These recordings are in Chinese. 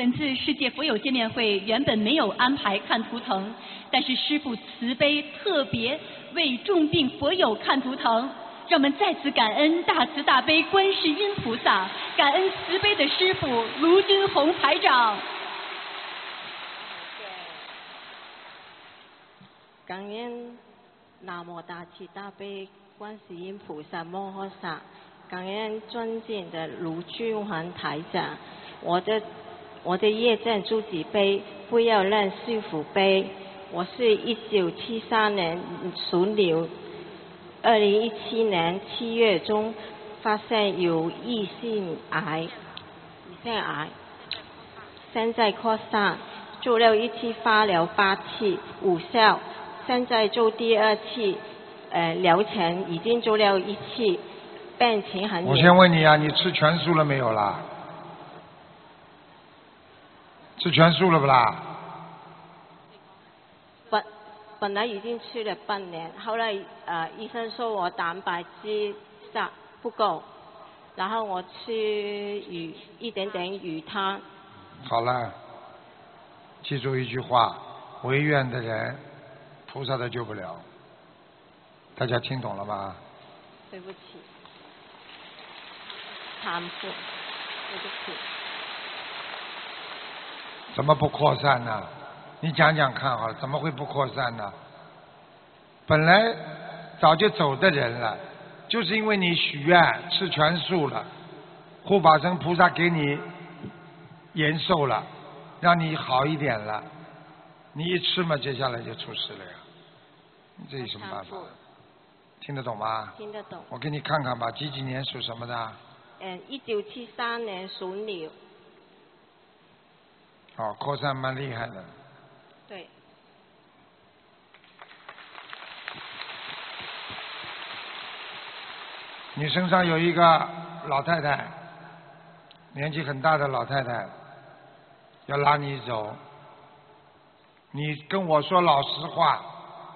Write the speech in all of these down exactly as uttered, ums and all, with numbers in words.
本次世界佛友见面会原本没有安排看图腾，但是师父慈悲，特别为重病佛友看图腾。让我们再次感恩大慈大悲观世音菩萨，感恩慈悲的师父卢军宏台长。 感恩南无大慈大悲观世音菩萨摩诃萨，感恩尊敬的卢军宏台长。我的我的业障自己背，不要让师父背。我是一九七三年属牛。二零一七年七月中发现有异性癌，胰腺癌，现在扩散，做了一次化疗八次无效，现在做第二次，呃疗程已经做了一次，病情很严重。 我先问你啊，你吃全素了没有啦？吃全素了不啦？ 本本来已经吃了半年，后来呃医生说我蛋白质摄不够，然后我吃鱼一点点鱼汤。 好了，记住一句话：违愿的人，菩萨都救不了。大家听懂了吗？ 对不起，忏悔，对不起。 怎么不扩散呢？你讲讲看好了，怎么会不扩散呢？本来早就走的人了，就是因为你许愿吃全素了，护法神菩萨给你延寿了，让你好一点了，你一吃嘛，接下来就出事了呀。这有什么办法？听得懂吗？ 听得懂。 我给你看看吧，几几年属什么的？ 嗯，一九七三年属牛。 哦，扩散蛮厉害的。 对。 你身上有一个老太太，年纪很大的老太太，要拉你走。你跟我说老实话，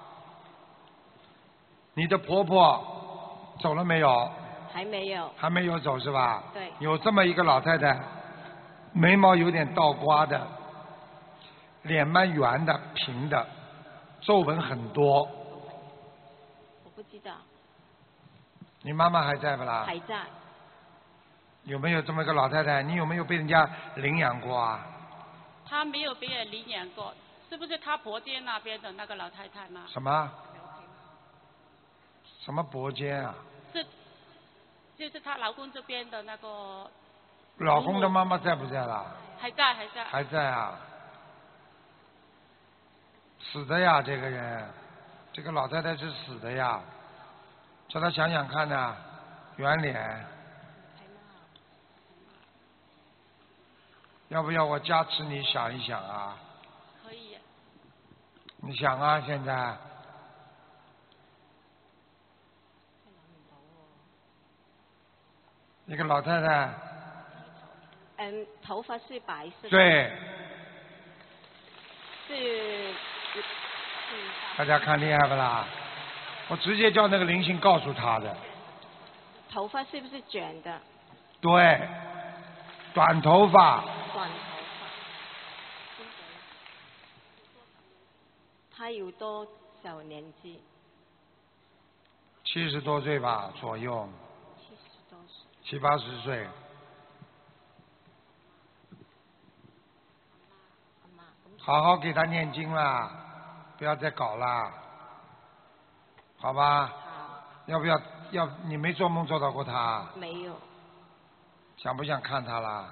你的婆婆走了没有？ 还没有。 还没有走是吧？ 对。 有这么一个老太太，眉毛有点倒刮的，脸蛮圆的、平的，皱纹很多。 我不知道。 你妈妈还在不啦？ 还在。 有没有这么一个老太太？你有没有被人家领养过啊？ 她没有被人领养过，是不是她婆家那边的那个老太太吗？ 什么？什么伯坚啊？ 是，就是她老公这边的那个。 老公的妈妈在不在啦？ 还在，还在。 还在啊。死的呀，这个人，这个老太太是死的呀。叫她想想看呐，圆脸。要不要我加持你想一想啊？ 可以。 你想啊，现在。一个老太太。 嗯，头发是白色的。 对。 是。 大家看厉害不啦？我直接叫那个灵性告诉他的。 头发是不是卷的？ 对，短头发。 短头发。他有多少年纪？ 七十多岁吧，左右。 七十多岁。 七八十岁。好好给他念经啦，不要再搞啦，好吧？ 好。 要不要？要你没做梦做到过他？ 没有。 想不想看他啦？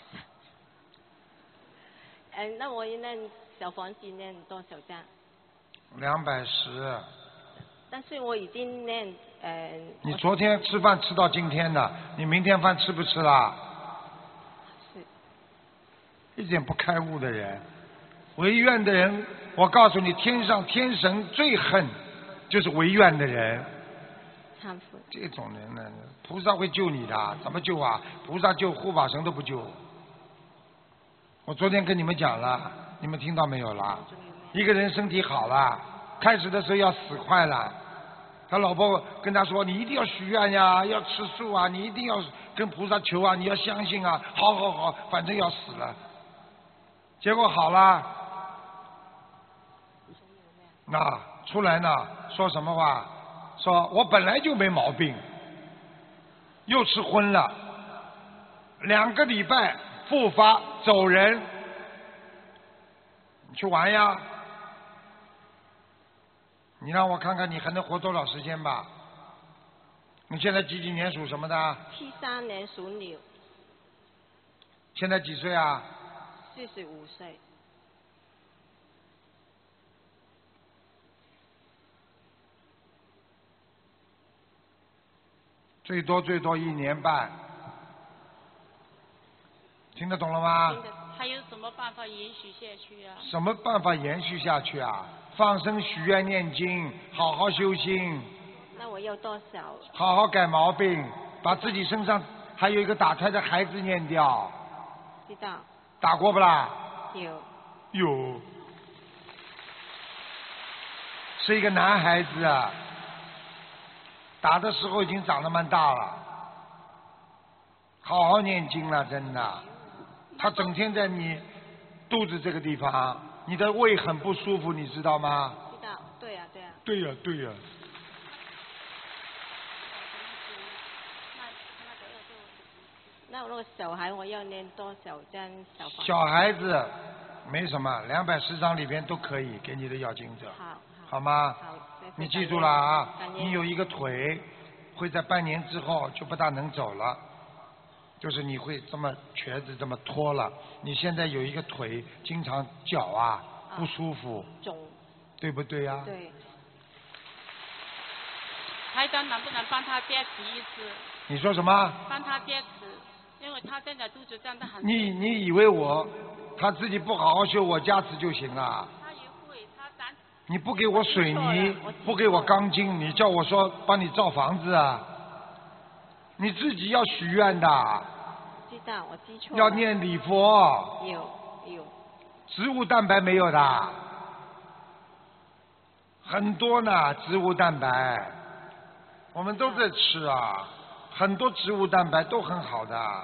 嗯，那我那小房子念多少张？ 两百十。 但是我已经念呃。 你昨天吃饭吃到今天的，你明天饭吃不吃啦？ 是。 一点不开悟的人。违愿的人，我告诉你，天上天神最恨就是违愿的人。 忏悔。 这种人呢，菩萨会救你的，怎么救啊？菩萨救，护法神都不救。我昨天跟你们讲了，你们听到没有啦？一个人身体好了，开始的时候要死快了，他老婆跟他说：“你一定要许愿呀，要吃素啊，你一定要跟菩萨求啊，你要相信啊，好好好，反正要死了。” 结果好了，那出来呢说什么话？说我本来就没毛病，又吃荤了，两个礼拜复发走人，你去玩呀！你让我看看你还能活多少时间吧？你现在几几年属什么的？ 七三年属牛， 现在几岁啊？ 四十五岁。 最多最多一年半，听得懂了吗？ 听得还有什么办法延续下去啊？ 什么办法延续下去啊？放生、许愿、念经，好好修心。 那我要多少？ 好好改毛病，把自己身上还有一个打胎的孩子念掉。 知道。 打过不啦？ 有。 有。是一个男孩子啊。打的时候已经长得蛮大了，好好念经了，真的。他整天在你肚子这个地方，你的胃很不舒服，你知道吗？ 知道，对呀、啊，对呀、啊。 对呀、啊，对呀、啊。 那如果小孩我要念多少张小房？ 小孩子没什么，两百十张里边都可以给你的要经者。 好。 好吗？ 好， 你记住了啊！你有一个腿会在半年之后就不大能走了，就是你会这么瘸子这么拖了。你现在有一个腿经常脚啊不舒服， 肿， 对不对呀？ 对。 台长能不能帮他加持一次？ 你说什么？ 帮他加持，因为他现在肚子胀得很。 你你以为我他自己不好好修，我加持就行了？你不给我水泥，不给我钢筋，你叫我说帮你造房子啊？你自己要许愿的。 知道，我记错了。 要念礼佛。 有有。 植物蛋白没有的，很多呢，植物蛋白，我们都在吃啊，很多植物蛋白都很好的。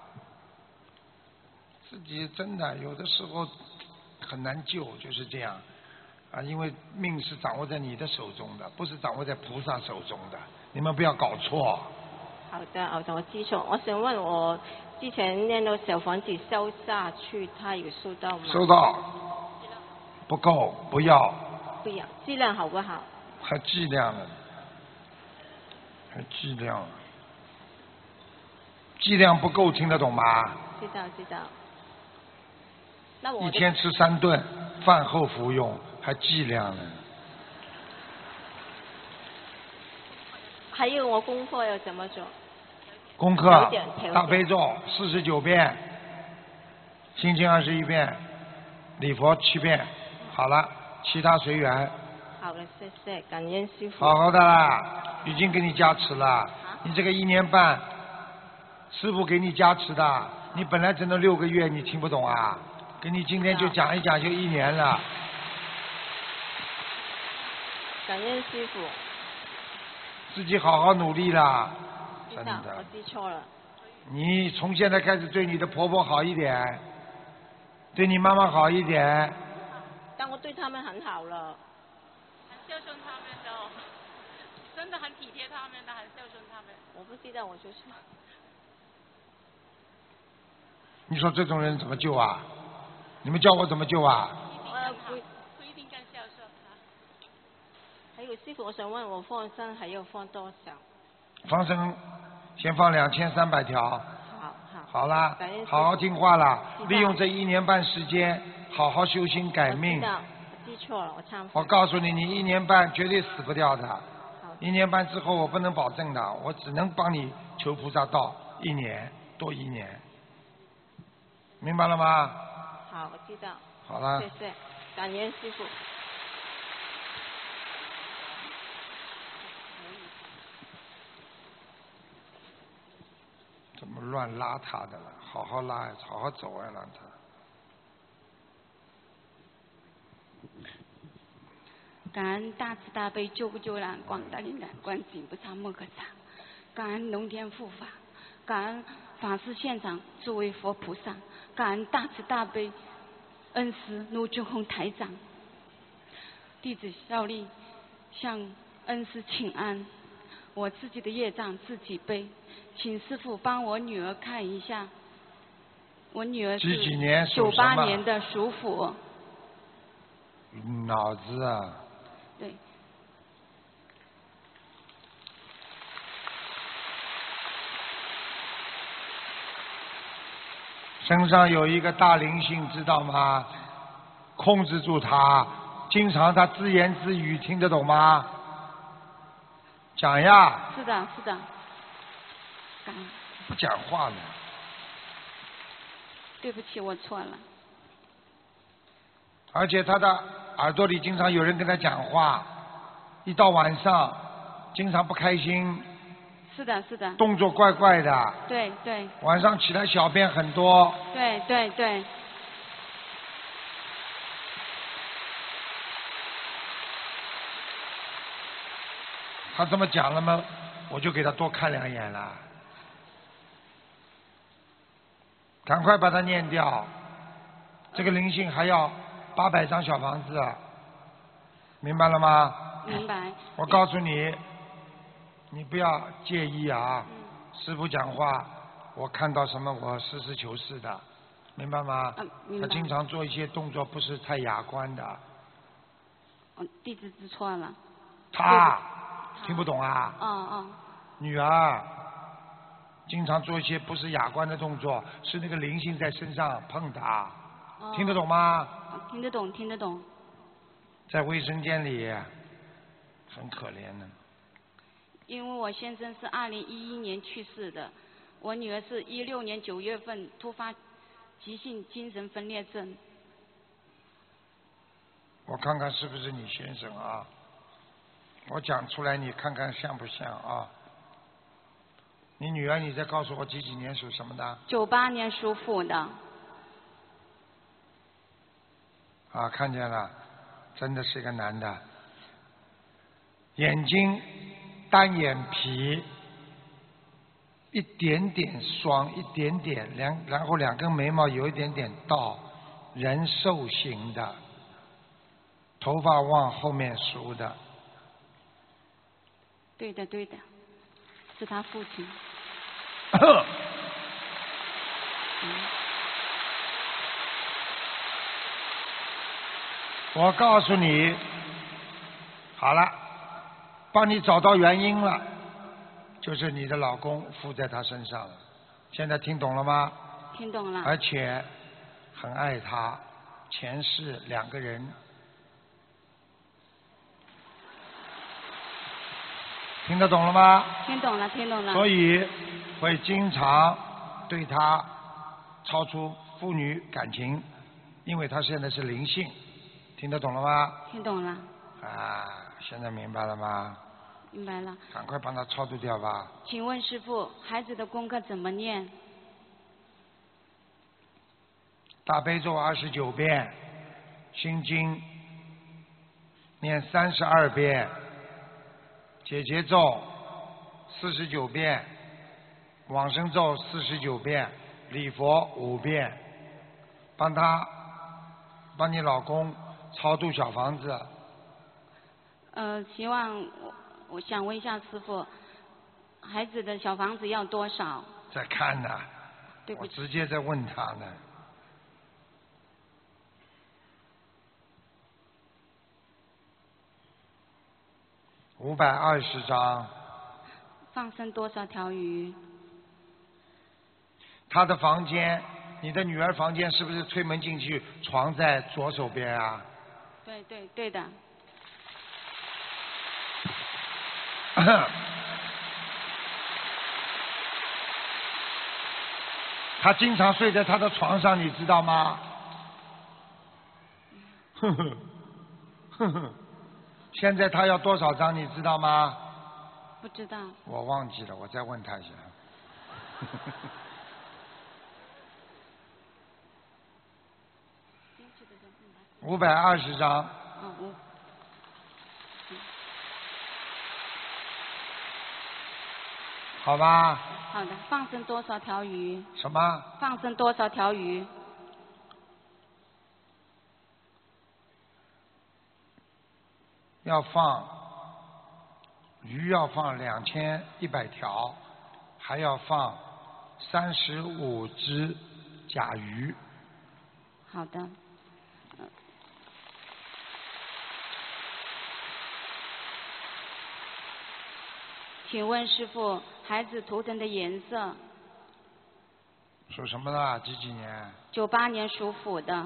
自己真的有的时候很难救，就是这样。啊，因为命是掌握在你的手中的，不是掌握在菩萨手中的，你们不要搞错。 好的，好的，我记错。我想问我之前念到小房子收下去，他有收到吗？ 收到。不够，不要。 不要，质量好不好？ 还剂量了，还剂量了，剂量不够，听得懂吗？ 知道，知道。那我一天吃三顿，饭后服用。还剂量呢。 还有我功课要怎么做？ 功课大悲咒四十九遍，心经二十一遍，礼佛七遍，好了，其他随缘。 好了，谢谢，感恩师父。 好好的啦，已经给你加持了。啊、你这个一年半，师父给你加持的，你本来只能六个月，你听不懂啊？给你今天就讲一讲，就一年了。 感恩师父。 自己好好努力啦，真的。 我记错了。 你从现在开始对你的婆婆好一点，对你妈妈好一点。 但我对他们很好了。 很孝顺他们的、哦，真的很体贴他们的，很孝顺他们。 我不知道，我就错。 你说这种人怎么救啊？你们叫我怎么救啊？ 呃，不。 不一定更孝顺啊。 还有师傅，我想问我放生还要放多少？ 放生先放两千三百条。 好好。 好啦，好好听话啦，利用这一年半时间，好好修心改命。 我知道，我记错了，我忏悔。 我告诉你，你一年半绝对死不掉的。一年半之后我不能保证的，我只能帮你求菩萨道一年多一年，明白了吗？ 好，我知道。 好了。 谢谢，感恩师父。 怎么乱拉他的了？好好拉，好好走啊，让他。 感恩大慈大悲救苦救难广大灵感观世音菩萨摩诃萨，感恩龙天护法，感恩法师现场诸位佛菩萨，感恩大慈大悲恩师卢俊宏台长，弟子效力向恩师请安。我自己的业障自己背，请师父帮我女儿看一下。我女儿是几几年属九什么八年的，属虎。 脑子啊， 对， 身上有一个大灵性，知道吗？控制住他，经常他自言自语，听得懂吗？讲呀， 是的，是的。感恩不讲话呢。 对不起，我错了。 而且他的耳朵里经常有人跟他讲话，一到晚上经常不开心， 是的，是的。 动作怪怪的， 对对晚上起来小便很多。 对对对。 他这么讲了吗？我就给他多看两眼了。赶快把它念掉，这个灵性还要八百张小房子，明白了吗？ 明白。 我告诉你，你不要介意啊。 嗯、 师父讲话，我看到什么我实事求是的，明白吗？ 嗯、明白。 他经常做一些动作不是太雅观的。 嗯，弟子知错了。 他听不懂啊？ 哦哦。 女儿。经常做一些不是雅观的动作，是那个灵性在身上碰他， 哦、 听得懂吗？ 听得懂，听得懂。 在卫生间里，很可怜的。 因为我先生是二零一一年去世的，我女儿是一六年九月份突发急性精神分裂症。 我看看是不是你先生啊？我讲出来，你看看像不像啊？你女儿，你再告诉我几几年属什么的？ 九八年属虎的。 啊，看见了，真的是一个男的，眼睛单眼皮，一点点双，一点点两，然后两根眉毛有一点点倒，人瘦型的，头发往后面梳的。 对的，对的，是他父亲。 我告诉你，好了，帮你找到原因了，就是你的老公附在他身上了。现在听懂了吗？ 听懂了。 而且很爱他，前世两个人。听得懂了吗？ 听懂了，听懂了。 所以会经常对他超出父女感情，因为他现在是灵性，听得懂了吗？ 听懂了。 啊，现在明白了吗？ 明白了。 赶快帮他超度掉吧。 请问师父，孩子的功课怎么念？ 大悲咒二十九遍，心经念三十二遍。解结咒四十九遍，往生咒四十九遍，礼佛五遍，帮他，帮你老公超度小房子。 呃，希望我我想问一下师父，孩子的小房子要多少？ 在看呢， 对不起， 我直接在问他呢。五百二十张。 放生多少条鱼？ 他的房间，你的女儿房间是不是推门进去，床在左手边啊？ 对对对的。 他经常睡在他的床上，你知道吗？哼哼，哼哼。现在他要多少张，你知道吗？ 不知道。 我忘记了，我再问他一下。五百二十张。 嗯五。 好吧。 好的，放生多少条鱼？ 什么？ 放生多少条鱼？ 要放鱼要放两千一百条，还要放三十五只甲鱼。 好的。呃请问师傅，孩子图腾的颜色？ 属什么的？几几年？ 九八年属虎的。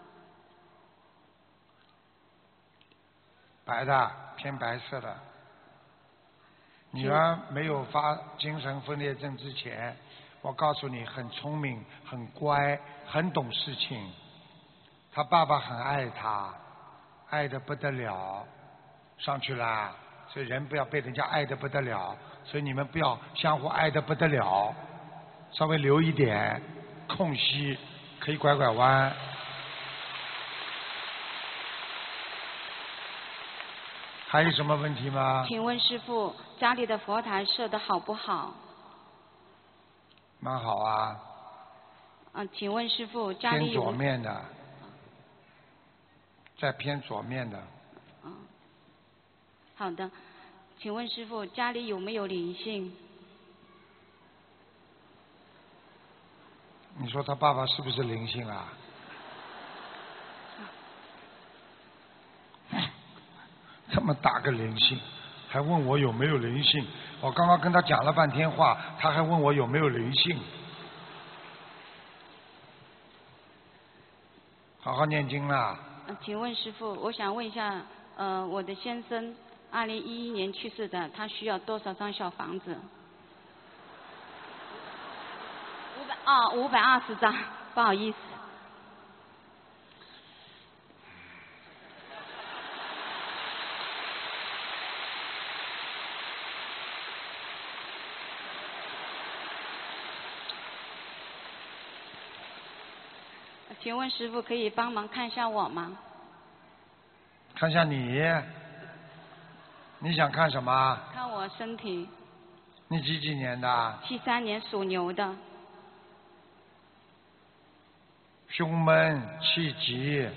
白的，偏白色的。女儿没有发精神分裂症之前，我告诉你，很聪明，很乖，很懂事情。她爸爸很爱她，爱得不得了。上去啦，所以人不要被人家爱得不得了，所以你们不要相互爱得不得了，稍微留一点空隙，可以拐拐弯。还有什么问题吗？ 请问师傅，家里的佛台设的好不好？ 蛮好啊。 嗯、呃，请问师傅，家里偏有左面的，在偏左面的。 嗯，好的。请问师傅，家里有没有灵性？ 你说他爸爸是不是灵性啊？这么大个灵性，还问我有没有灵性？我刚刚跟他讲了半天话，他还问我有没有灵性。好好念经啦。 呃，请问师傅，我想问一下，呃，我的先生二零一一年去世的，他需要多少张小房子？五百啊，五百二十张，不好意思。请问师傅可以帮忙看一下我吗？ 看一下你，你想看什么？ 看我身体。 你几几年的？ 七三年属牛的。 胸闷气急，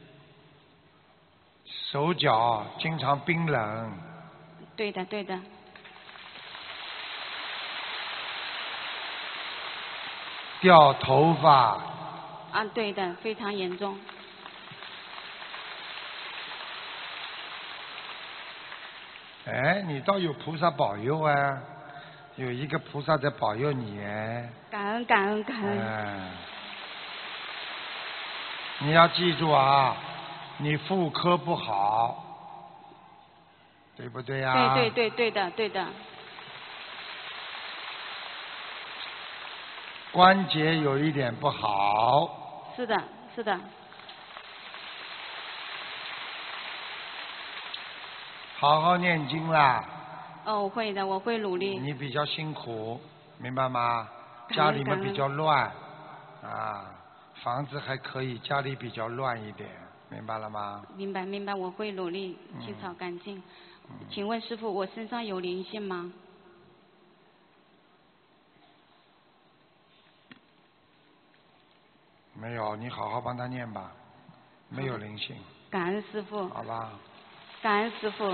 手脚经常冰冷。 对的，对的。 掉头发。 啊，对的，非常严重。 哎，你倒有菩萨保佑啊，有一个菩萨在保佑你哎。 感恩感恩感恩。 哎，你要记住啊，你妇科不好，对不对呀、啊？ 对对对对的对的。 关节有一点不好。 是的，是的。 好好念经啦。 哦，我会的，我会努力。 你比较辛苦，明白吗？ 感恩家里面比较乱，啊，房子还可以，家里比较乱一点，明白了吗？ 明白明白，我会努力清扫干净。嗯、请问师傅，我身上有灵性吗？ 没有，你好好帮他念吧，没有灵性。 感恩师傅。 好吧。 感恩师傅。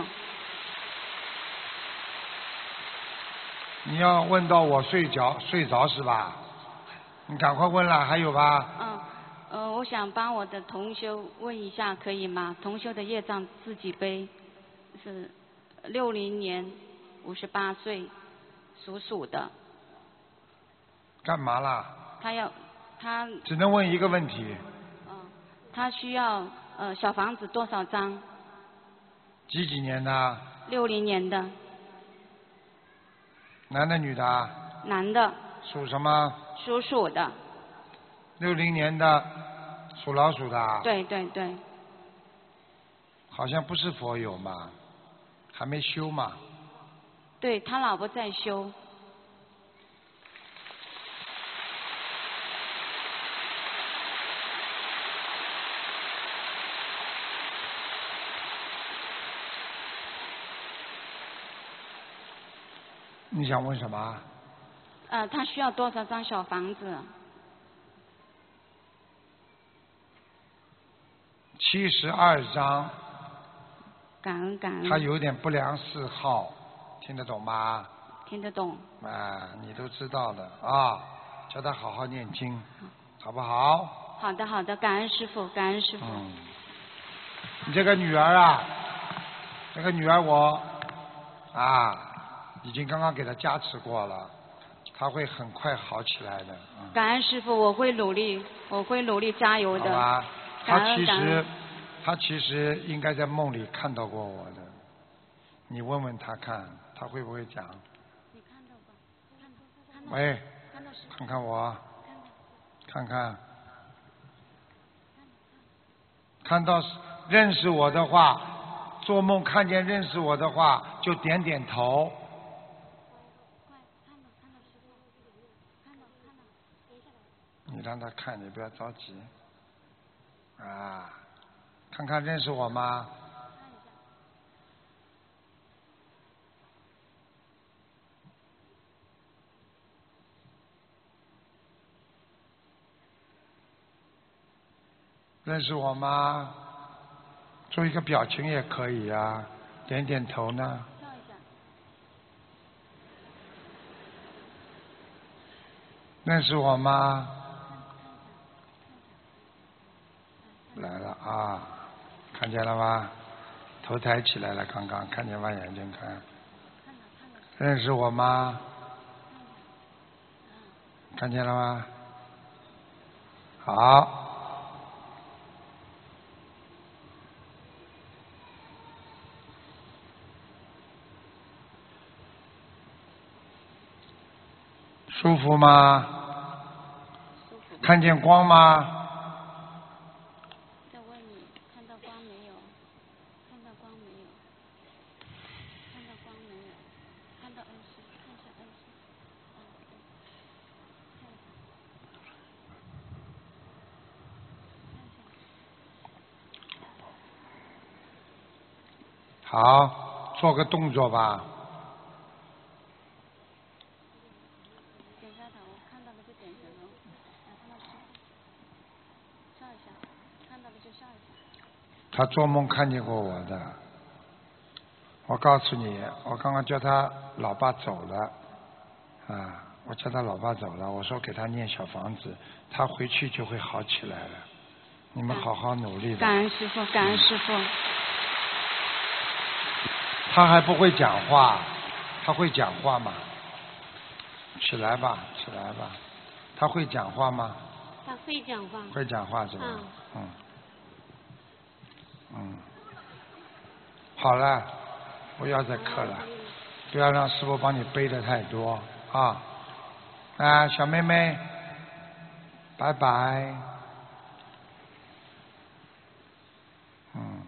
你要问到我睡着睡着是吧？你赶快问了，还有吧？ 嗯，呃，我想帮我的同修问一下，可以吗？同修的业障自己背，是六零年，五十八岁，属鼠的。 干嘛啦？ 他要。他只能问一个问题。 嗯，他需要呃小房子多少张？ 几几年的？ 六零年的。 男的女的？ 男的。 属什么？ 属鼠的。 六零年的，属老鼠的。 对对对。 好像不是佛友嘛，还没修嘛。 对他老婆在修。 你想问什么？ 呃，他需要多少张小房子？ 七十二张。 感恩感恩。 他有点不良嗜好，听得懂吗？ 听得懂。 啊，你都知道的啊，叫他好好念经，好不好？ 好的好的，感恩师父，感恩师父。 嗯，你这个女儿啊，这个女儿我啊，已经刚刚给她加持过了，她会很快好起来的。嗯、 感恩师父，我会努力，我会努力加油的。 好吧， 感她其实恩感恩。 她其实应该在梦里看到过我的，你问问她看，她会不会讲？ 你看到过？看到看到。 喂， 看到看看我，看看。看到认识我的话，做梦看见认识我的话，就点点头。你让他看，你不要着急。啊，看看认识我吗？认识我吗？做一个表情也可以啊，点点头呢。 笑一下。 认识我吗？来了啊，看见了吗？头抬起来了，刚刚看见吗？眼睛看。认识我吗？看见了吗？好。舒服吗？看见光吗？ 再问你，看到光没有？看到光没有？看到光没有？看到恩师，看一下恩师。啊，对。看一下。好，做个动作吧。 点下头，看到了就点下头，来看到笑一下，看到了就笑一下。 他做梦看见过我的，我告诉你，我刚刚叫他老爸走了，啊，我叫他老爸走了，我说给他念小房子，他回去就会好起来了。你们好好努力的。 感恩师父，感恩师父。 他还不会讲话，他会讲话吗？起来吧，起来吧。他会讲话吗？ 他会讲话。 会讲话是吧？ 嗯。 嗯。嗯。好了，不要再磕了，不要让师父帮你背的太多啊！啊，小妹妹，拜拜。嗯。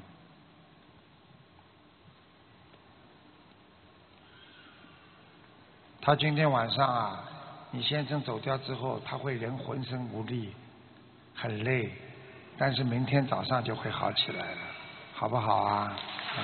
他今天晚上啊，你先生走掉之后，他会人浑身无力，很累，但是明天早上就会好起来了，好不好啊？嗯。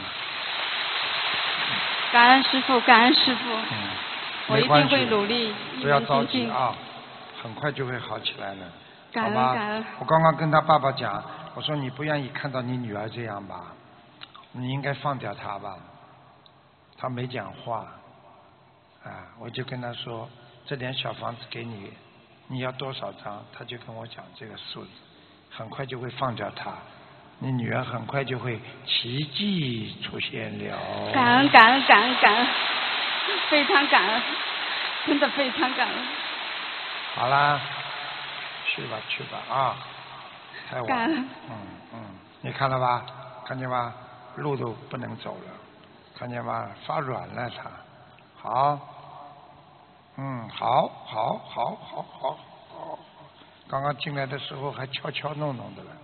感恩师父，感恩师父。 嗯。 我一定会努力。 不要着急啊，很快就会好起来了。 感恩感恩。 我刚刚跟他爸爸讲，我说你不愿意看到你女儿这样吧，你应该放掉她吧。他没讲话。啊，我就跟他说，这点小房子给你，你要多少张？他就跟我讲这个数字，很快就会放掉他，你女儿很快就会奇迹出现了。 感恩感恩感恩感恩，非常感恩，真的非常感恩。 好啦，去吧去吧啊，太晚了。 感恩。 嗯嗯，你看了吧？看见吧？路都不能走了，看见吧？发软了他。好。嗯，好，好，好，好，好，好。刚刚进来的时候还敲敲弄弄的了。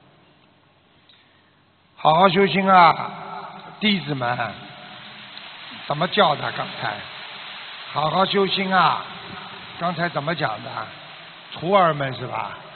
好好修心啊，弟子们。怎么叫的？刚才？好好修心啊！刚才怎么讲的？徒儿们是吧？